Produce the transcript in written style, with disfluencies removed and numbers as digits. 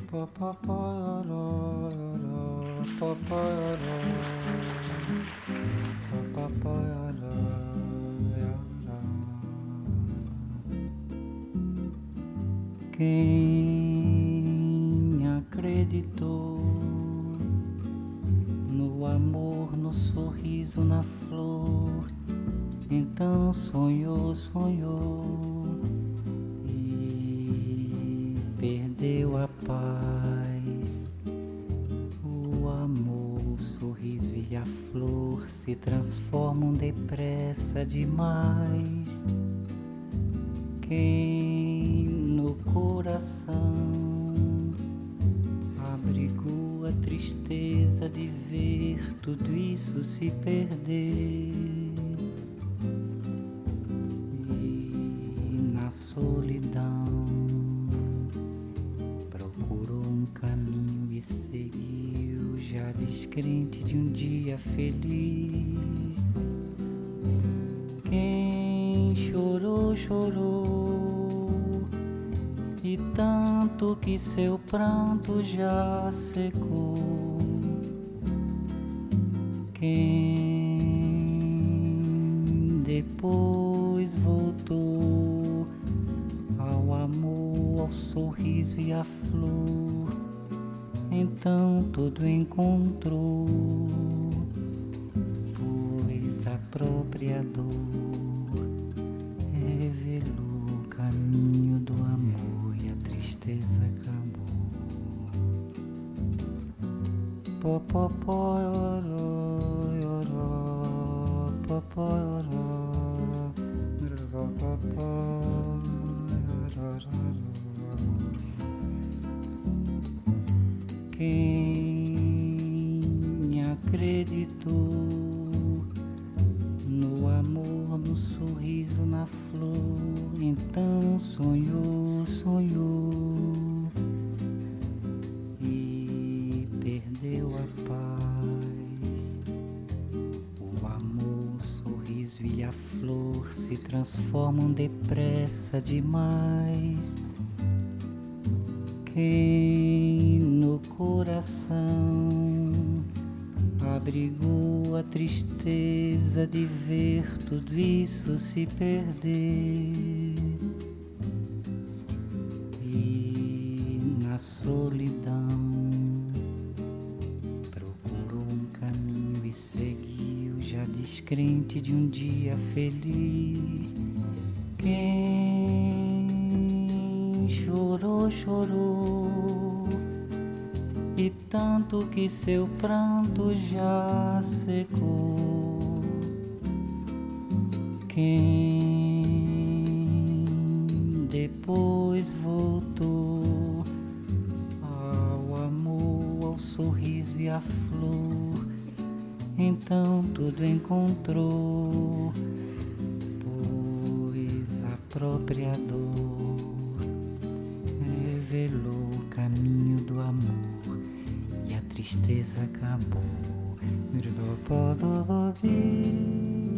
Quem acreditou no amor, no sorriso, na flor, então sonhou, sonhou e perdeu a paz. O amor, o sorriso e a flor se transformam depressa demais. Quem no coração abrigou a tristeza de ver tudo isso se perder, e na solidão procurou um caminho e seguiu, já descrente de um dia feliz. Quem chorou, chorou, e tanto que seu pranto já secou. Quem depois voltou ao amor, ao sorriso e à flor, então tudo encontrou, pois a própria dor revelou o caminho do amor e a tristeza acabou. Popopó, oró, oró, popó, oró, popó, quem acreditou no amor, no sorriso, na flor, então sonhou, sonhou e perdeu a paz. O amor, o sorriso e a flor se transformam depressa demais. Quem no coração abrigou a tristeza de ver tudo isso se perder, e na solidão procurou um caminho e seguiu, já descrente de um dia feliz. Quem chorou, chorou, e tanto que seu pranto já secou. Quem depois voltou ao amor, ao sorriso e à flor, então tudo encontrou, pois a própria dor revelou o caminho do amor e a tristeza acabou.